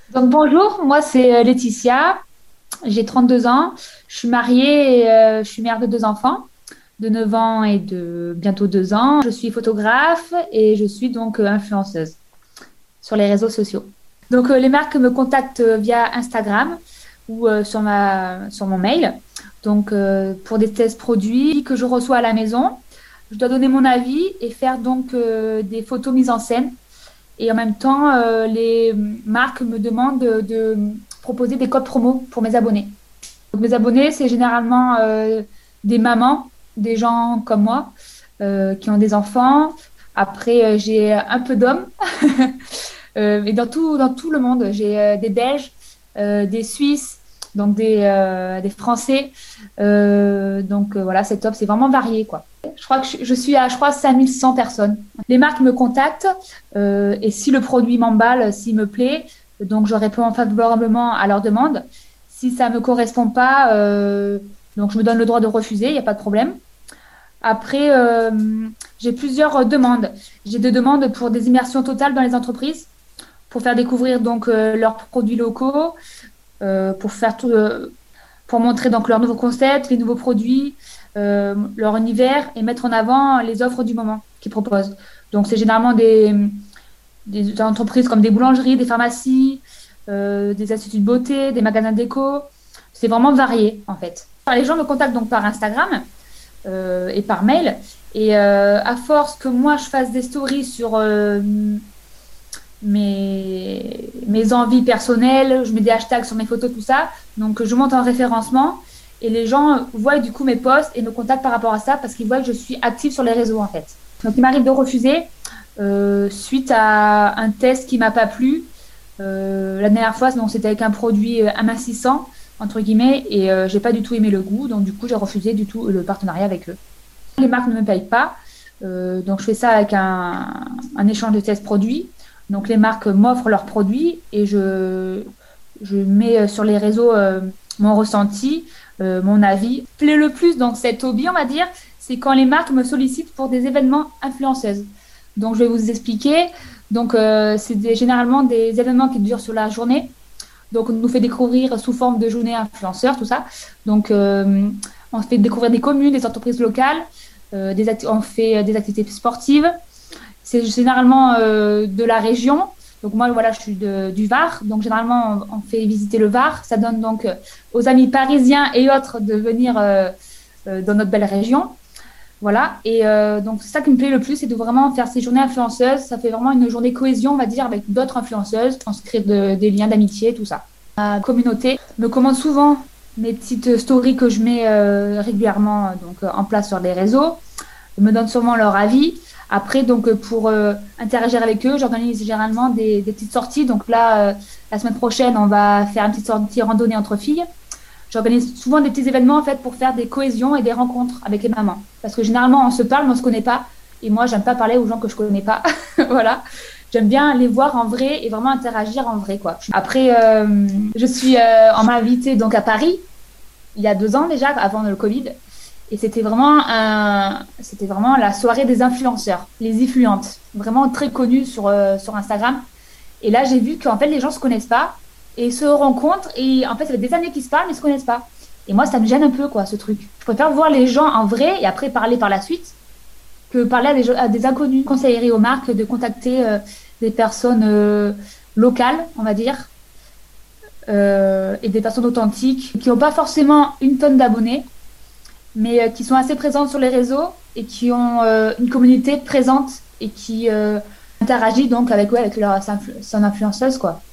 Donc bonjour, moi c'est Laetitia, j'ai 32 ans, je suis mariée et je suis mère de deux enfants, de 9 ans et de bientôt 2 ans. Je suis photographe et je suis donc influenceuse sur les réseaux sociaux. Donc les marques me contactent via Instagram ou sur mon mail. Donc pour des tests produits que je reçois à la maison, je dois donner mon avis et faire donc des photos mises en scène et en même temps, les marques me demandent de proposer des codes promo pour mes abonnés. Donc, mes abonnés, c'est généralement des mamans, des gens comme moi, qui ont des enfants. Après, j'ai un peu d'hommes. Et dans tout le monde, j'ai des Belges, des Suisses, donc des Français. Voilà, c'est top, c'est vraiment varié, quoi. Je crois que je suis à, je crois, 5100 personnes. Les marques me contactent et si le produit m'emballe, s'il me plaît, donc je réponds favorablement à leur demande. Si ça ne me correspond pas, donc je me donne le droit de refuser, il n'y a pas de problème. Après, j'ai plusieurs demandes. J'ai des demandes pour des immersions totales dans les entreprises, pour faire découvrir donc leurs produits locaux, pour faire tout, pour montrer donc leurs nouveaux concepts, les nouveaux produits, leur univers et mettre en avant les offres du moment qu'ils proposent. Donc c'est généralement des entreprises comme des boulangeries, des pharmacies, des instituts de beauté, des magasins déco. C'est vraiment varié en fait. Les gens me contactent donc par Instagram et par mail. Et à force que moi je fasse des stories sur mes envies personnelles, je mets des hashtags sur mes photos, tout ça. Donc, je monte en référencement et les gens voient du coup mes posts et me contactent par rapport à ça parce qu'ils voient que je suis active sur les réseaux en fait. Donc, il m'arrive de refuser suite à un test qui m'a pas plu. La dernière fois, donc, c'était avec un produit amincissant, entre guillemets, et j'ai pas du tout aimé le goût. Donc, du coup, j'ai refusé du tout le partenariat avec eux. Les marques ne me payent pas. Donc, je fais ça avec un échange de tests produits. Donc, les marques m'offrent leurs produits et je mets sur les réseaux mon ressenti, mon avis. Ce qui plaît le plus dans cet hobby, on va dire, c'est quand les marques me sollicitent pour des événements influenceuses. Donc, je vais vous expliquer. Donc, c'est généralement des événements qui durent sur la journée. Donc, on nous fait découvrir sous forme de journée influenceur, tout ça. Donc, on fait découvrir des communes, des entreprises locales. On fait des activités sportives. C'est généralement de la région. Donc moi, voilà, je suis du Var. Donc généralement, on fait visiter le Var. Ça donne donc aux amis parisiens et autres de venir dans notre belle région. Voilà. Et donc c'est ça qui me plaît le plus, c'est de vraiment faire ces journées influenceuses. Ça fait vraiment une journée cohésion, on va dire, avec d'autres influenceuses. On se crée des liens d'amitié, tout ça. La communauté me commande souvent mes petites stories que je mets régulièrement en place sur les réseaux. Ils me donnent sûrement leur avis. Après, donc, pour interagir avec eux, j'organise généralement des petites sorties. Donc là, la semaine prochaine, on va faire une petite sortie randonnée entre filles. J'organise souvent des petits événements en fait pour faire des cohésions et des rencontres avec les mamans. Parce que généralement, on se parle, mais on se connaît pas. Et moi, j'aime pas parler aux gens que je connais pas. Voilà. J'aime bien les voir en vrai et vraiment interagir en vrai, quoi. Après, on m'a invitée donc à Paris il y a 2 ans déjà, avant le Covid. Et c'était vraiment la soirée des influenceurs, les influentes, vraiment très connues sur Instagram. Et là, j'ai vu qu'en fait, les gens se connaissent pas et se rencontrent. Et en fait, ça fait des années qu'ils se parlent, mais ils se connaissent pas. Et moi, ça me gêne un peu, quoi, ce truc. Je préfère voir les gens en vrai et après parler par la suite que parler à des inconnus. Je conseillerais aux marques de contacter des personnes locales, on va dire, et des personnes authentiques qui n'ont pas forcément une tonne d'abonnés, mais qui sont assez présentes sur les réseaux et qui ont une communauté présente et qui interagit donc avec, ouais, avec son influenceuse, quoi.